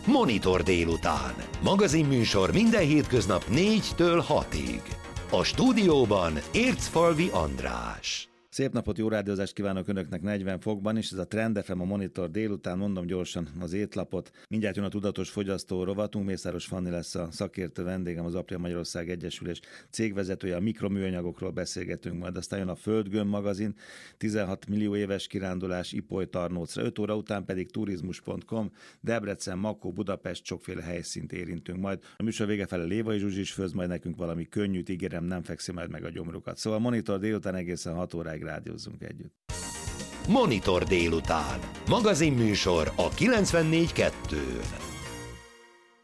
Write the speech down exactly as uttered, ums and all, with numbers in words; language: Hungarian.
Monitor délután. Magazinműsor minden hétköznap négytől hatig. A stúdióban Ércfalvi András. Szép napot, jó rádiózást kívánok Önöknek negyven fokban, és ez a Trend ef em, a Monitor délután, mondom gyorsan az étlapot. Mindjárt jön a tudatos fogyasztó rovatunk, Mészáros Fanni lesz a szakértő vendégem, az Apria Magyarország Egyesülés cégvezetője, a mikroműanyagokról beszélgetünk majd, aztán jön a Földgömb magazin, tizenhat millió éves kirándulás Ipoly-Tarnócra, öt óra után pedig turizmus pont com, Debrecen, Makó, Budapest, sokféle helyszínt érintünk majd. A műsor vége fele Lévai Zsuzsi is főz majd nekünk valami könnyűt, ígérem, nem fekszi majd meg a gyomrukat. Szóval Monitor délután egészen hat óráig rádiózzunk együtt. Monitor délután. Magazinműsor a kilencvennégy kettőn.